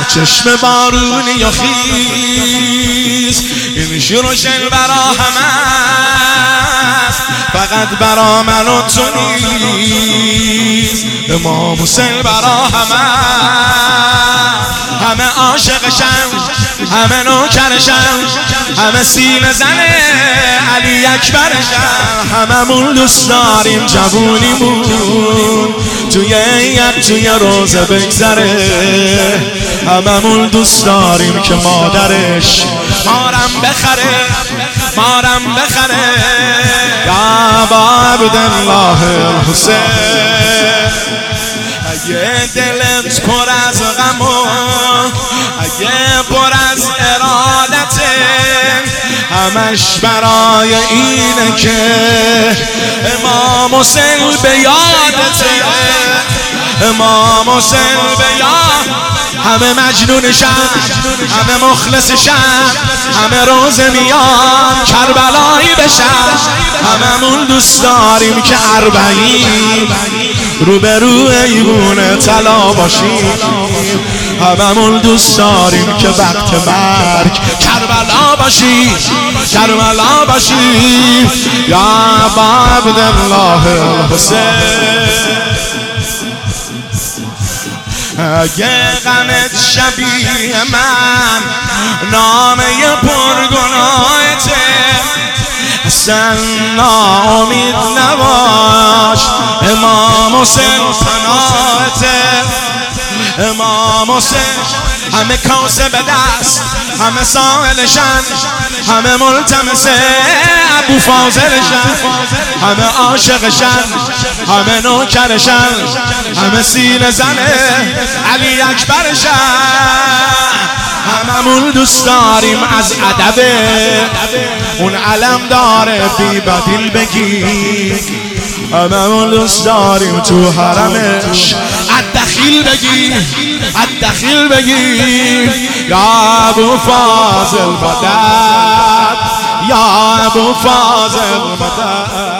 چشم بارونی یا خیز، این شیر و شل برا همه است، فقط برا من و تو نیست. امام حسین برا همه عاشقشن، همه نوکرشن، همه سینه زن علی اکبرشن. هممون دوست داریم جوونیمون توی روزه بگذره، هممون دوست داریم که مادرش مارم بخره. یا با عبدالله الحسین، اگه دلت پر از غم و اگه پر از ارادته، همش برای اینه که امام حسین به یادته. امام حسین به یاد، همه مجنونشن، همه مخلصشن، همه روزه میان کربلایی بشن. هممون دوست داریم که 40 روبرو ایوون طلا باشیم. هممون دوست داریم که وقت مرگ کربلا باشیم. یا ابا عبدالله الحسین، اگه غمت شبیه من نامه پرگناهته، اصلا ناامید نباش، امام حسین پناهته. امام حسین همه کاسه به دست، همه سائلشن، همه ملتمسه ابو فاضلشن، همه عاشقشن، همه نوکرشن، همه سینه زنه علی اکبرشن. هممون دوست داریم از ادب اون علم داره بی بدیل بگی. هممون دوست داریم تو حرمش الدخیل بگی. یا ابو فاضل مدد، یا ابو فاضل مدد.